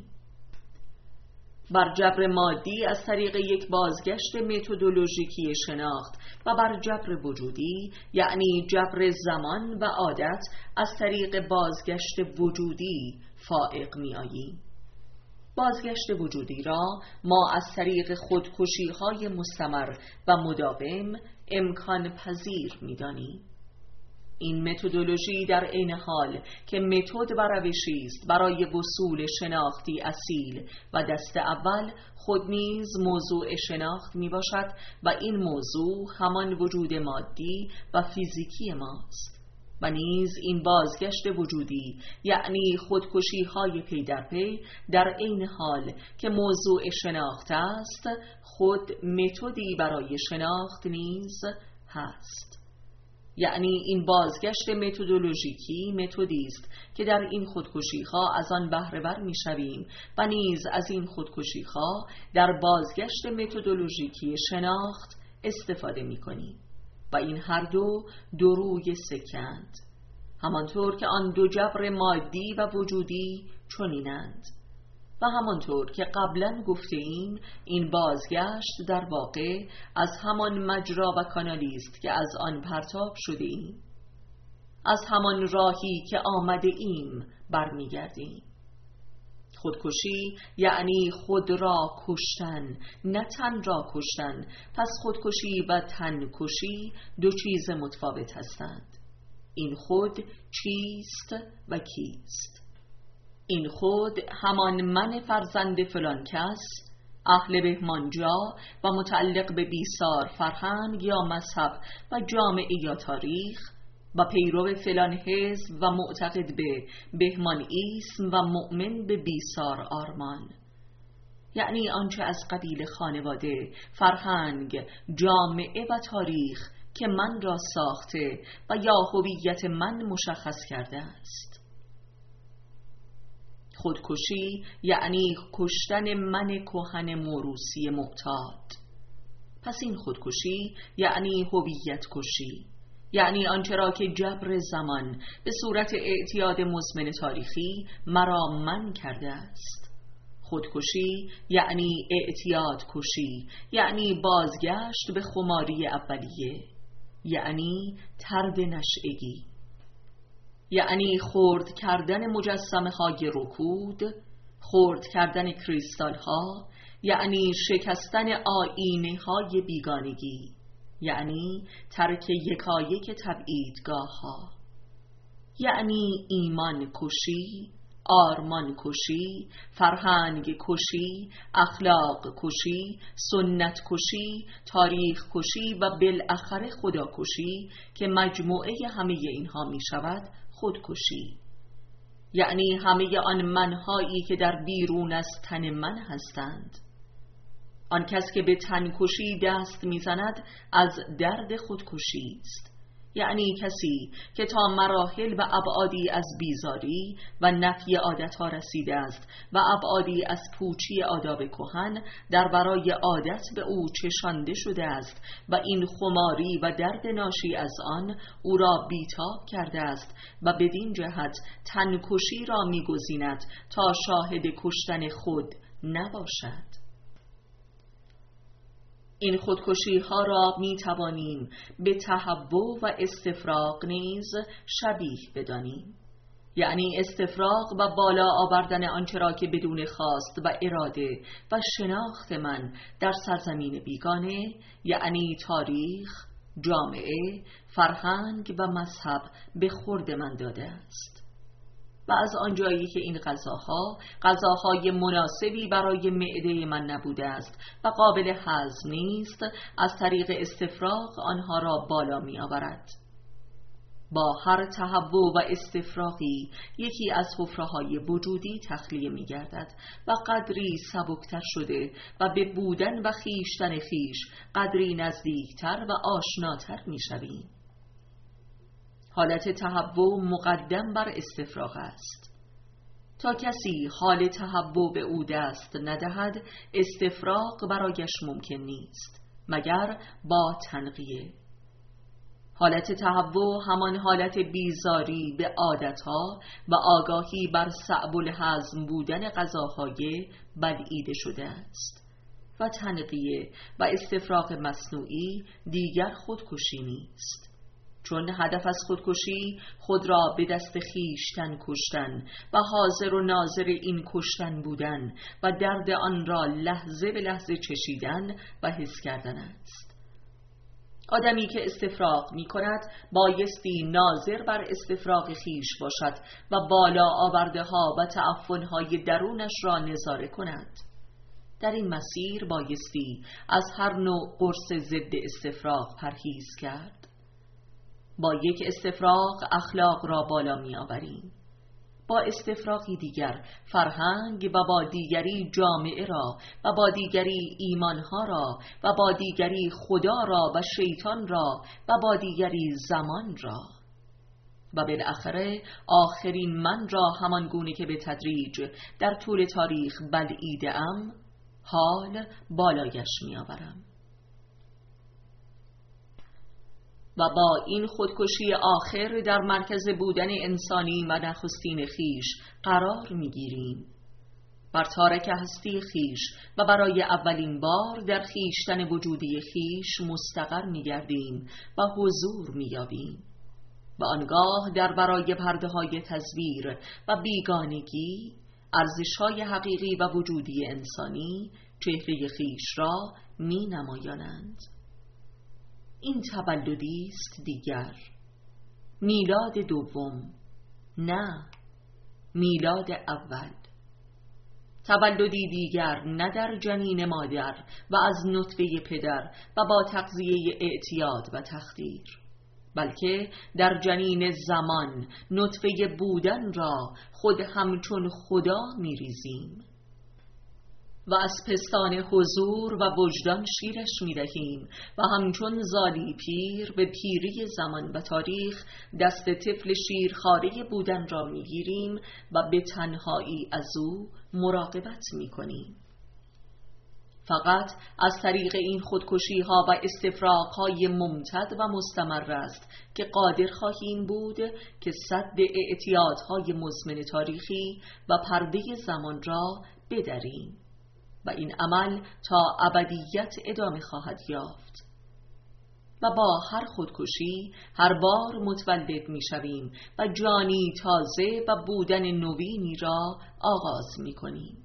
بر جبر مادی از طریق یک بازگشت متدولوژیکی شناخت و بر جبر وجودی یعنی جبر زمان و عادت از طریق بازگشت وجودی فائق می آییم. بازگشت وجودی را ما از طریق خودکشی های مستمر و مداوم امکان پذیر می دانیم. این متدولوژی در عین حال که متد و روشی است برای وصول شناختی اصیل و دست اول، خود نیز موضوع شناخت می باشد و این موضوع همان وجود مادی و فیزیکی ماست. و نیز این بازگشت وجودی یعنی خودکشی های پی در پی در عین حال که موضوع شناخت است، خود متدی برای شناخت نیز هست. یعنی این بازگشت متدولوژیکی متدی است که در این خودکشی‌ها از آن بهره بر می‌شویم و نیز از این خودکشی‌ها در بازگشت متدولوژیکی شناخت استفاده می‌کنیم و این هر دو دو روی سکند، همانطور که آن دو جبر مادی و وجودی چنینند. و همانطور که قبلا گفته ایم، این بازگشت در واقع از همان مجرا و کانالی است که از آن پرتاب شده ایم، از همان راهی که آمده ایم برمیگردیم. خودکشی یعنی خود را کشتن، نه تن را کشتن. پس خودکشی و تن کشی دو چیز متفاوت هستند. این خود چیست و کیست؟ این خود همان من فرزند فلان کس، اهل بهمانجا و متعلق به بیسار فرهنگ یا مذهب و جامعه یا تاریخ و پیرو فلان حزب و معتقد به بهمان ایسم و مؤمن به بیسار آرمان. یعنی آنچه از قبیل خانواده، فرهنگ، جامعه و تاریخ که من را ساخته و یا هویت من مشخص کرده است. خودکشی یعنی کشتن من کهن موروثی معتاد. پس این خودکشی یعنی هویت کشی، یعنی آنچه را که جبر زمان به صورت اعتیاد مزمن تاریخی مرا من کرده است. خودکشی یعنی اعتیاد کشی، یعنی بازگشت به خماری اولیه، یعنی طرد نشئگی، یعنی خرد کردن مجسمه های رکود، خرد کردن کریستال ها، یعنی شکستن آینه های بیگانگی، یعنی ترک یکایک تبعیدگاه ها، یعنی ایمان کشی، آرمان کشی، فرهنگ کشی، اخلاق کشی، سنت کشی، تاریخ کشی و بالاخره خدا کشی که مجموعه همه اینها می شود خودکشی. یعنی همه آن منهایی که در بیرون از تن من هستند. آن کس که به تنکشی دست میزند از درد خودکشی است. یعنی کسی که تا مراحل و ابعادی از بیزاری و نفی عادتها رسیده است و ابعادی از پوچی آداب کهن در برای عادت به او چشانده شده است و این خماری و درد ناشی از آن او را بیتاب کرده است و بدین جهت تنکشی را می‌گزیند تا شاهد کشتن خود نباشد. این خودکشی ها را می توانیم به تهوع و استفراغ نیز شبیه بدانیم. یعنی استفراغ و بالا آوردن آنچه را که بدون خواست و اراده و شناخت من در سرزمین بیگانه، یعنی تاریخ، جامعه، فرهنگ و مذهب به خورد من داده است. و از آنجایی که این غذاها غذاهای مناسبی برای معده من نبوده است و قابل هضم نیست، از طریق استفراغ آنها را بالا می آورد. با هر تهوع و استفراغی یکی از حفره‌های وجودی تخلیه می گردد و قدری سبکتر شده و به بودن و خیشتن خیش قدری نزدیکتر و آشناتر می شویم. حالت تهوع مقدم بر استفراغ است. تا کسی حال تهوع به او دست ندهد، استفراغ برایش ممکن نیست مگر با تنقیه. حالت تهوع همان حالت بیزاری به عادتها و آگاهی بر صعب الهضم بودن غذاهای بلعیده شده است. و تنقیه و استفراغ مصنوعی دیگر خودکشی نیست، چون هدف از خودکشی خود را به دست خیشتن کشتن و حاضر و ناظر این کشتن بودن و درد آن را لحظه به لحظه چشیدن و حس کردن است. آدمی که استفراغ می کند بایستی ناظر بر استفراغ خیش باشد و بالا آورده ها و تعفن های درونش را نظاره کند. در این مسیر بایستی از هر نوع قرص ضد استفراغ پرهیز کرد. با یک استفراغ اخلاق را بالا می آوریم. با استفراغی دیگر فرهنگ و با دیگری جامعه را و با دیگری ایمانها را و با دیگری خدا را و شیطان را و با دیگری زمان را و بالاخره آخرین من را همان گونه که به تدریج در طول تاریخ بلعیده‌ام حال بالایش می‌آورم. و با این خودکشی آخر در مرکز بودن انسانی و نخستین خیش قرار می‌گیریم. بر تارک هستی خیش و برای اولین بار در خیشتن وجودی خیش مستقر می‌گردیم و حضور می‌یابیم. و آنگاه در برای پرده‌های تصویر و بیگانگی ارزش‌های حقیقی و وجودی انسانی چهره خیش را می‌نمایانند. این تولدی است دیگر، میلاد دوم، نه میلاد اول، تولدی دیگر نه در جنین مادر و از نطفه پدر و با تغذیه اعتیاد و تخدیر، بلکه در جنین زمان نطفه بودن را خود همچون خدا میریزیم و از پستان حضور و وجدان شیرش می‌دهیم و همچون زالی پیر به پیری زمان و تاریخ دست طفل شیرخواره بودن را می‌گیریم و به تنهایی از او مراقبت می‌کنیم. فقط از طریق این خودکشی‌ها و استفراغ‌های ممتد و مستمر است که قادر خواهیم بود که سد اعتیادهای مزمن تاریخی و پرده زمان را بدریم و این عمل تا ابدیت ادامه خواهد یافت. و با هر خودکشی هر بار متولد می شویم و جانی تازه و بودن نوینی را آغاز می کنیم.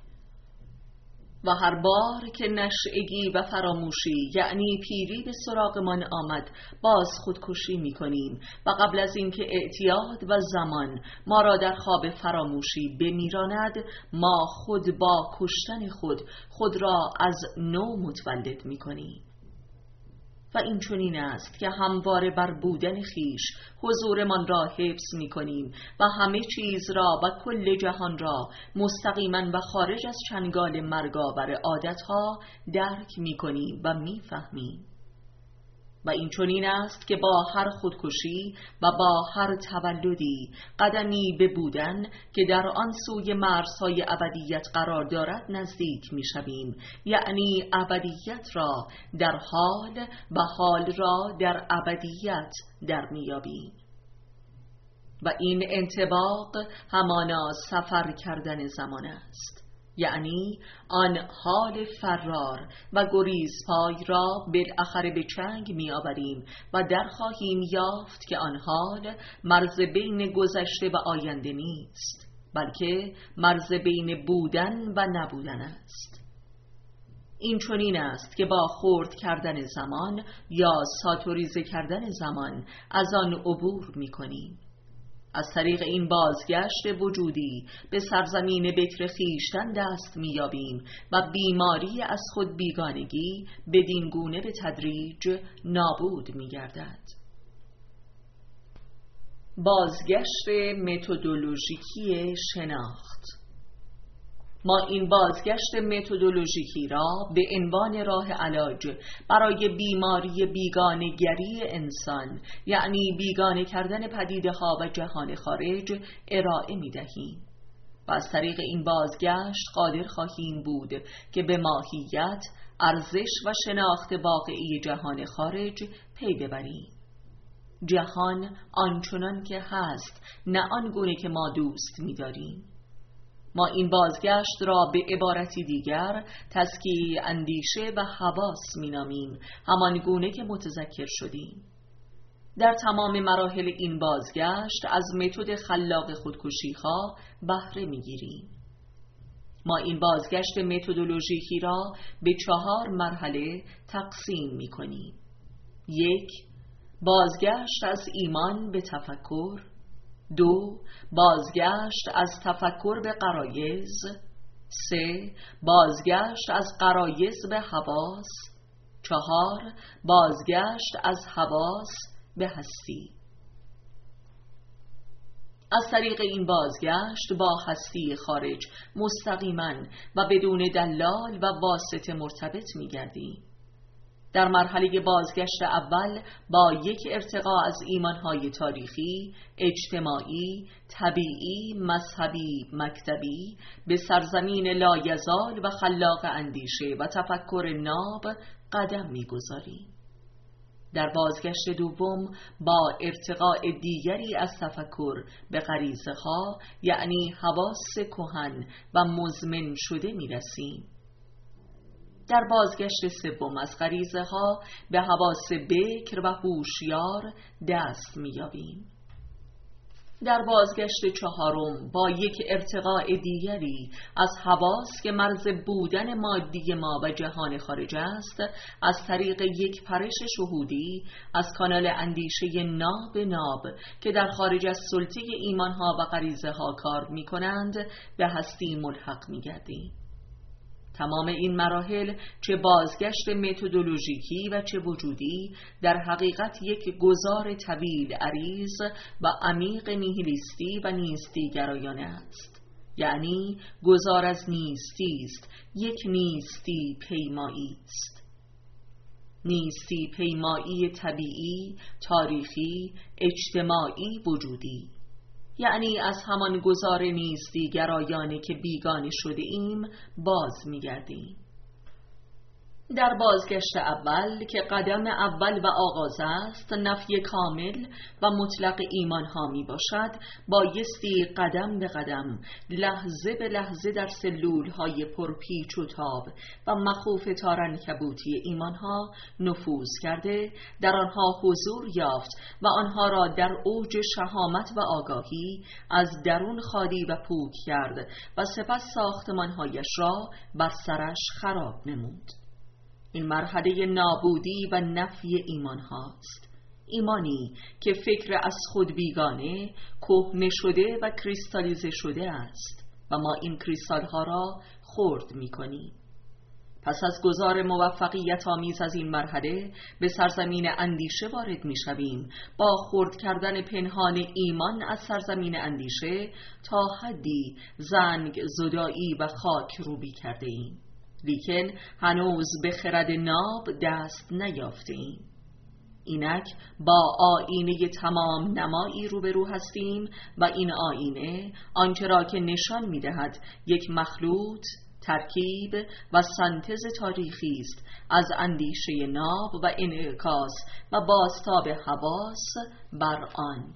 و هر بار که نشئگی و فراموشی یعنی پیری به سراغمان آمد باز خودکشی می کنیم و قبل از اینکه اعتیاد و زمان ما را در خواب فراموشی بمیراند ما خود با کشتن خود خود را از نو متولد می کنیم. و این چنین است که همواره بر بودن خیش حضورمان را حفظ می کنیم و همه چیز را و کل جهان را مستقیما و خارج از چنگال مرگاور عادتها درک می کنیم و می فهمیم. و این چنین است که با هر خودکشی و با هر تولدی قدمی به بودن که در آن سوی مرزهای ابدیت قرار دارد نزدیک می شویم، یعنی ابدیت را در حال و حال را در ابدیت در می یابیم. و این انطباق همانا سفر کردن زمان است، یعنی آن حال فرار و گریزپای را بالاخره به چنگ می آوریم و در خواهیم یافت که آن حال مرز بین گذشته و آینده نیست، بلکه مرز بین بودن و نبودن است. این چنین است که با خرد کردن زمان یا ساتوریزه کردن زمان از آن عبور می کنیم. از طریق این بازگشت وجودی به سرزمین بکر خیشتن دست می‌یابیم و بیماری از خود بیگانگی بدین گونه به تدریج نابود می‌گردد. بازگشت متدولوژیکی شناخت. ما این بازگشت متدولوژیکی را به عنوان راه علاج برای بیماری بیگانه‌گری انسان، یعنی بیگانه کردن پدیده ها و جهان خارج، ارائه می دهیم و از طریق این بازگشت قادر خواهیم بود که به ماهیت، ارزش و شناخت واقعی جهان خارج پی ببریم. جهان آنچنان که هست، نه آنگونه که ما دوست می داریم. ما این بازگشت را به عبارتی دیگر تزکیه اندیشه و حواس می‌نامیم، همان گونه که متذکر شدیم. در تمام مراحل این بازگشت از متد خلاق خودکشی‌ها بهره می‌گیریم. ما این بازگشت متدولوژیکی را به چهار مرحله تقسیم می‌کنیم. یک، بازگشت از ایمان به تفکر. دو، بازگشت از تفکر به غرایز. سه، بازگشت از غرایز به حواس. چهار، بازگشت از حواس به هستی. از طریق این بازگشت با هستی خارج مستقیما و بدون دلال و واسطه مرتبط می گردیم. در مرحله بازگشت اول با یک ارتقا از ایمانهای تاریخی، اجتماعی، طبیعی، مذهبی، مکتبی به سرزمین لایزال و خلاق اندیشه و تفکر ناب قدم می‌گذاریم. در بازگشت دوم با ارتقاء دیگری از تفکر به غریزه ها، یعنی حواس کهن و مزمن شده می‌رسیم. در بازگشت سوم از غریزه ها به حواس بکر و هوشیار دست می‌یابیم. در بازگشت چهارم با یک ارتقاء دیگری از حواس که مرز بودن مادی ما و جهان خارج است، از طریق یک پرش شهودی از کانال اندیشه ناب ناب که در خارج از سلطه ایمانها و غریزه ها کار می کنند به هستی ملحق می گردیم. تمام این مراحل، چه بازگشت متدولوژیکی و چه وجودی، در حقیقت یک گذار طویل، عریض و عمیق نیهیلیستی و نیستی گرایانه است. یعنی گذار از نیستی است، یک نیستی پیمایی است. نیستی پیمایی طبیعی، تاریخی، اجتماعی، وجودی. یعنی از همان گذار نیستی گرایانه که بیگانه شده ایم باز می‌گردیم. در بازگشت اول که قدم اول و آغاز است، نفی کامل و مطلق ایمان ها می باشد، بایستی قدم به قدم، لحظه به لحظه در سلول های پرپیچ و تاب و مخوف تارنکبوتی ایمان ها نفوذ کرده، در آنها حضور یافت و آنها را در اوج شهامت و آگاهی از درون خالی و پوک کرد و سپس ساختمان هایش را بر سرش خراب نمود. این مرحله نابودی و نفی ایمان هاست. ایمانی که فکر از خود بیگانه، کهنه شده و کریستالیزه شده است و ما این کریستال ها را خرد می کنیم. پس از گذار موفقیت آمیز از این مرحله به سرزمین اندیشه وارد می شویم، با خرد کردن پنهان ایمان از سرزمین اندیشه تا حدی زنگ زدایی و خاک روبی کرده ایم. لیکن هنوز به خرد ناب دست نیافته ایم. اینک با آینه تمام نمایی روبرو هستیم و این آینه آنچه را که نشان می‌دهد یک مخلوط، ترکیب و سنتز تاریخی است از اندیشه ناب و انعکاس و بازتاب حواس بر آن.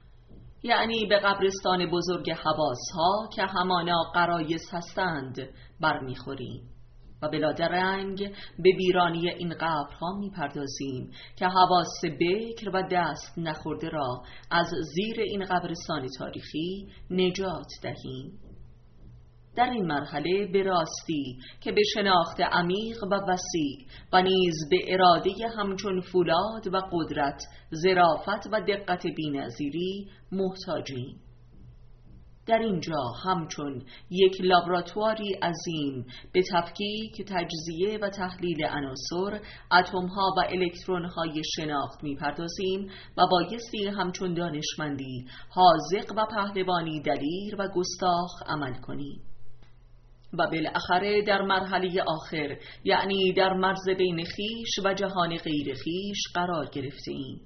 یعنی به قبرستان بزرگ حواس ها که همانا غرایز هستند برمیخوریم و بلا درنگ به ویرانی این قبرها میپردازیم که حواس بکر و دست نخورده را از زیر این قبرستان تاریخی نجات دهیم. در این مرحله به راستی که به شناخت عمیق و وسیع و نیز به اراده همچون فولاد و قدرت، ظرافت و دقت بی‌نظیری محتاجیم. در اینجا همچون یک لابراتواری عظیم به تفکیک، تجزیه و تحلیل عناصر، اتم‌ها و الکترون‌های شناخت می‌پردازیم و بایستی همچون دانشمندی، حاذق و پهلوانی دلیر و گستاخ عمل کنیم. و بالاخره در مرحله آخر، یعنی در مرز بین خیش و جهان غیر خیش قرار گرفتیم.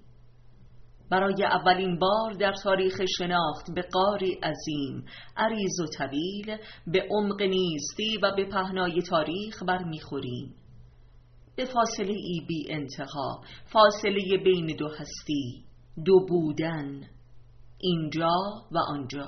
برای اولین بار در تاریخ شناخت به غاری عظیم، عریض و طویل، به عمق نیستی و به پهنای تاریخ برمیخوریم. به فاصله ای بی انتها، فاصله بین دو هستی، دو بودن، اینجا و آنجا.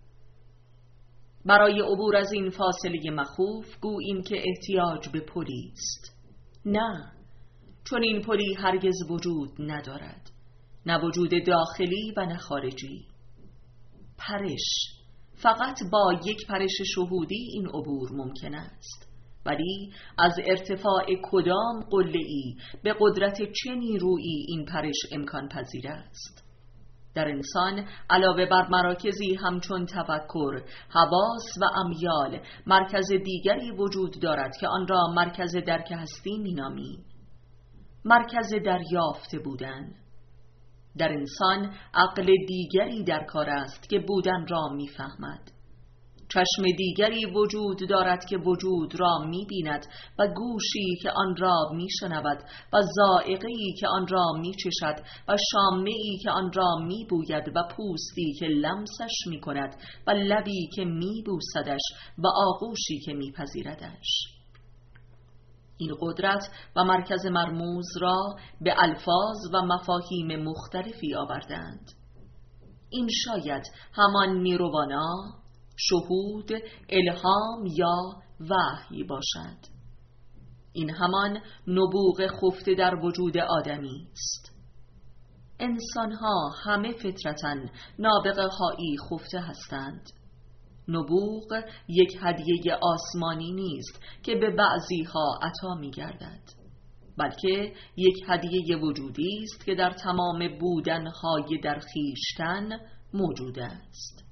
برای عبور از این فاصله مخوف گوییم که احتیاج به پلی است. نه، چون این پلی هرگز وجود ندارد، نه وجود داخلی و نه خارجی. پرش، فقط با یک پرش شهودی این عبور ممکن است. ولی از ارتفاع کدام قله‌ای به قدرت چه نیرویی این پرش امکان پذیر است؟ در انسان علاوه بر مراکزی همچون تفکر، حواس و امیال، مرکز دیگری وجود دارد که آن را مرکز درک هستی می‌نامیم. مرکز دریافته بودن. در انسان عقل دیگری در کار است که بودن را می‌فهمد. چشم دیگری وجود دارد که وجود را می‌بیند و گوشی که آن را می‌شنود و ذائقه‌ای که آن را می‌چشد و شامه‌ای که آن را می‌بوید و پوستی که لمسش می‌کند و لبی که می‌بوسدش و آغوشی که می‌پذیردش. این قدرت و مرکز مرموز را به الفاظ و مفاهیم مختلفی آوردند. این شاید همان نیروانا، شهود، الهام یا وحی باشد. این همان نبوغ خفته در وجود آدمی است. انسانها همه فطرتاً نابغه هایی خفته هستند. نبوغ یک هدیه آسمانی نیست که به بعضی ها عطا می گردد، بلکه یک هدیه وجودی است که در تمام بودنهای در خویشتن موجود است.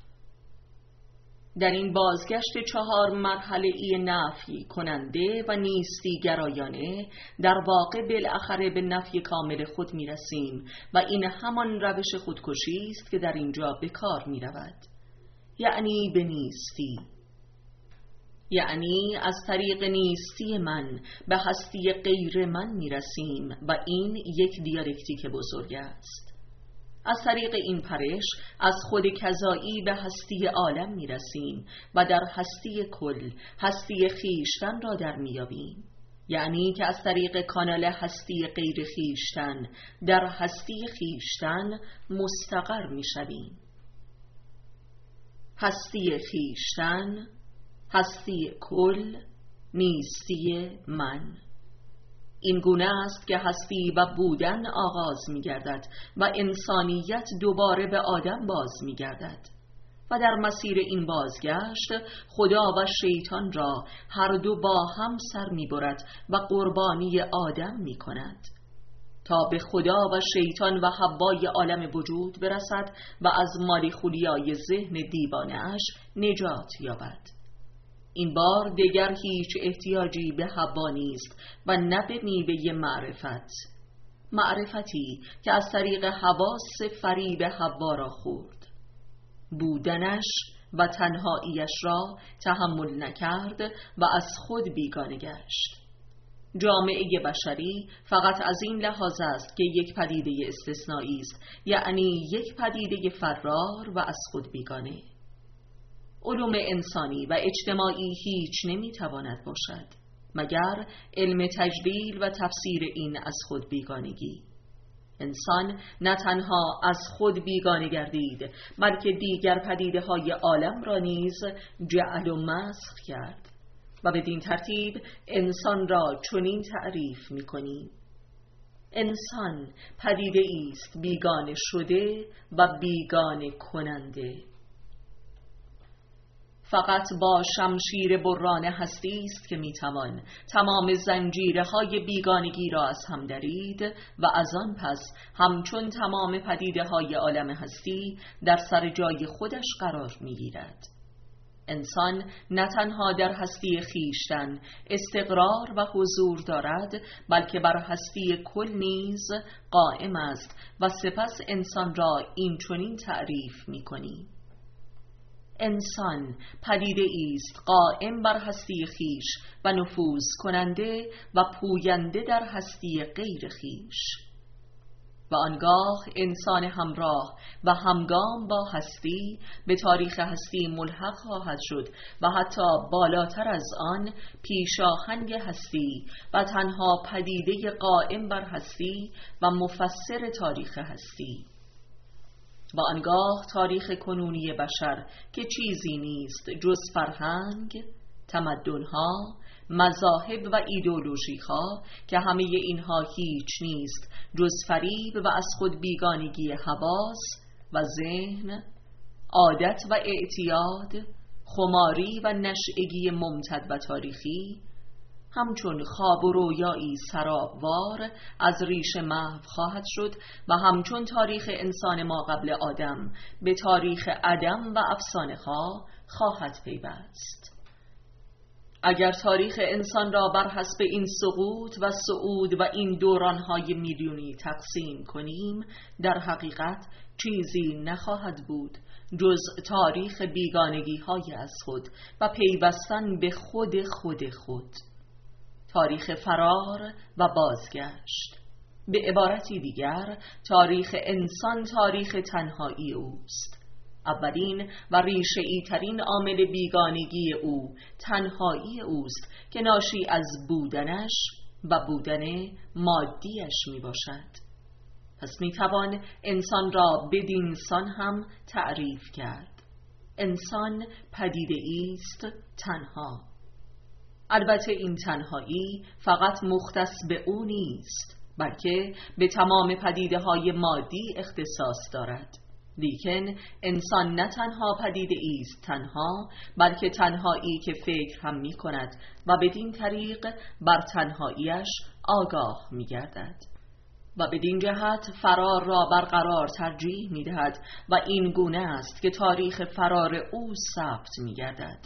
در این بازگشت چهار مرحله‌ای نفی کننده و نیستی گرایانه در واقع بالاخره به نفی کامل خود می رسیم و این همان روش خودکشی است که در اینجا به کار می رود. یعنی به نیستی، یعنی از طریق نیستی من به هستی غیر من می رسیم و این یک دیالکتیک بزرگ است. از طریق این پرش از خود کذایی به هستی عالم می رسیم و در هستی کل هستی خیشتن را در می یابیم. یعنی که از طریق کانال هستی غیر خیشتن در هستی خیشتن مستقر می شویم. هستی خیشتن، هستی کل، نیستی من. این گونه است که هستی و بودن آغاز می گردد و انسانیت دوباره به آدم باز می گردد و در مسیر این بازگشت خدا و شیطان را هر دو با هم سر می برد و قربانی آدم می کند تا به خدا و شیطان و حوای عالم وجود برسد و از مالیخولیای ذهن دیوانه‌اش نجات یابد. این بار دیگر هیچ احتیاجی به حوا نیست و نه به میوه معرفت، معرفتی که از طریق حواس فریب حوا را خورد، بودنش و تنهاییش را تحمل نکرد و از خود بیگانه گشت. جامعه بشری فقط از این لحاظ است که یک پدیده استثنایی است، یعنی یک پدیده فرار و از خود بیگانه. علوم انسانی و اجتماعی هیچ نمیتواند باشد مگر علم تجلیل و تفسیر این از خود بیگانگی. انسان نه تنها از خود بیگانه گردید بلکه دیگر پدیده های عالم را نیز جعل و مسخ کرد و بدین ترتیب انسان را چنین تعریف می‌کنیم: انسان پدیده است بیگانه شده و بیگانه کننده. فقط با شمشیر بران هستی است که میتوان تمام زنجیرهای بیگانگی را از هم درید و از آن پس همچون تمام پدیده های عالم هستی در سر جای خودش قرار میگیرد. انسان نه تنها در هستی خیشتن استقرار و حضور دارد بلکه بر هستی کل نیز قائم است و سپس انسان را این چنین تعریف می‌کنیم: انسان پدیده است قائم بر هستی خیش و نفوذ کننده و پوینده در هستی غیر خیش. و آنگاه انسان همراه و همگام با هستی به تاریخ هستی ملحق خواهد شد و حتی بالاتر از آن پیشاهنگ هستی و تنها پدیده قائم بر هستی و مفسر تاریخ هستی. و آنگاه تاریخ کنونی بشر که چیزی نیست جز فرهنگ، تمدن‌ها، مذاهب و ایدئولوژی‌ها که همه اینها هیچ نیست جز فریب و از خود بیگانگی حواس و ذهن، عادت و اعتیاد، خماری و نشئگی ممتد و تاریخی، همچون خواب و رویایی سرابوار از ریش محو خواهد شد و همچون تاریخ انسان ما قبل آدم به تاریخ عدم و افسانه‌ها خواهد پیوست. اگر تاریخ انسان را بر حسب این سقوط و صعود و این دورانهای میلیونی تقسیم کنیم، در حقیقت چیزی نخواهد بود جز تاریخ بیگانگی های از خود و پیوستن به خود خود خود، تاریخ فرار و بازگشت. به عبارتی دیگر، تاریخ انسان تاریخ تنهایی اوست. اولین و ریشه‌ای ترین عامل بیگانگی او تنهایی اوست که ناشی از بودنش و بودن مادیش می باشد. پس می توان انسان را بدین سان هم تعریف کرد: انسان پدیده ایست تنها. البته این تنهایی فقط مختص به او نیست، بلکه به تمام پدیده های مادی اختصاص دارد. لیکن انسان نه تنها پدیده ایست تنها، بلکه تنهایی که فکر هم می کند و بدین طریق بر تنهاییش آگاه می گردد و بدین جهت فرار را برقرار ترجیح می دهد و این گونه است که تاریخ فرار او ثبت می گردد.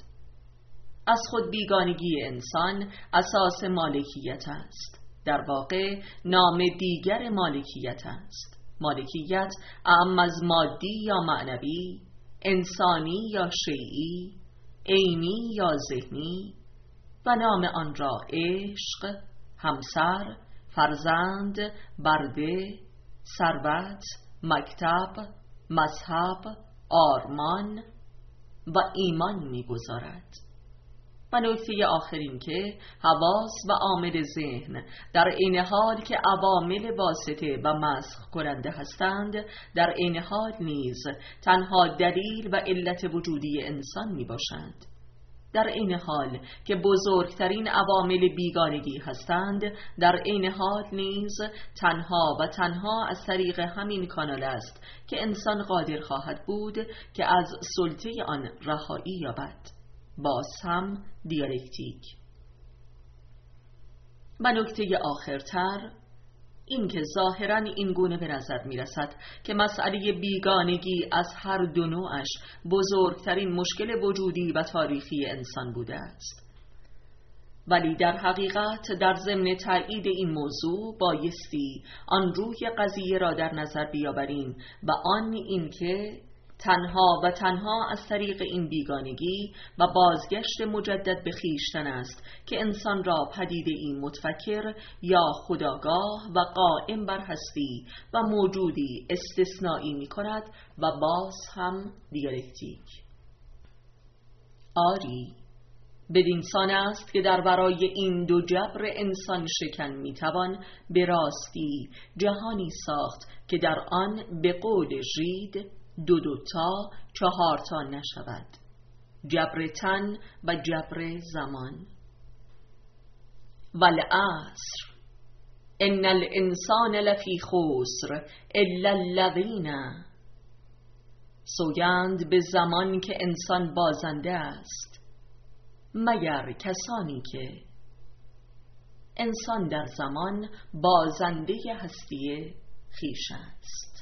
از خود بیگانگی انسان اساس مالکیت است. در واقع نام دیگر مالکیت است. مالکیت اعم از مادی یا معنوی، انسانی یا شیعی، عینی یا ذهنی، و نام آن را عشق، همسر، فرزند، برده، ثروت، مکتب، مذهب، آرمان و ایمان می‌گذارد. و نکته آخر این که حواس و عامل ذهن در عین حال که عوامل واسطه و مسخ کننده هستند، در عین حال نیز تنها دلیل و علت وجودی انسان می باشند. در عین حال که بزرگترین عوامل بیگانگی هستند، در عین حال نیز تنها و تنها از طریق همین کانال است که انسان قادر خواهد بود که از سلطه آن رهایی یابد. باز هم دیالکتیک. و نکته آخرتر این که ظاهراً این گونه به نظر می رسد که مسئله بیگانگی از هر دو نوعش بزرگترین مشکل وجودی و تاریخی انسان بوده است، ولی در حقیقت در ضمن تایید این موضوع بایستی آن روی قضیه را در نظر بیاوریم و آن این که تنها و تنها از طریق این بیگانگی و بازگشت مجدد به خویشتن است که انسان را پدیده این متفکر یا خودآگاه و قائم بر هستی و موجودی استثنایی می کند و باز هم دیالکتیک. آری، بدین سان است که در برای این دو جبر انسان شکن می توان به راستی جهانی ساخت که در آن به قول ژید دو دوتا چهارتا نشود: جبر تن و جبر زمان. والعصر ان الانسان لفی خسر الا الذین. سوگند به زمان که انسان بازنده است مگر کسانی که. انسان در زمان بازنده هستی خویش است.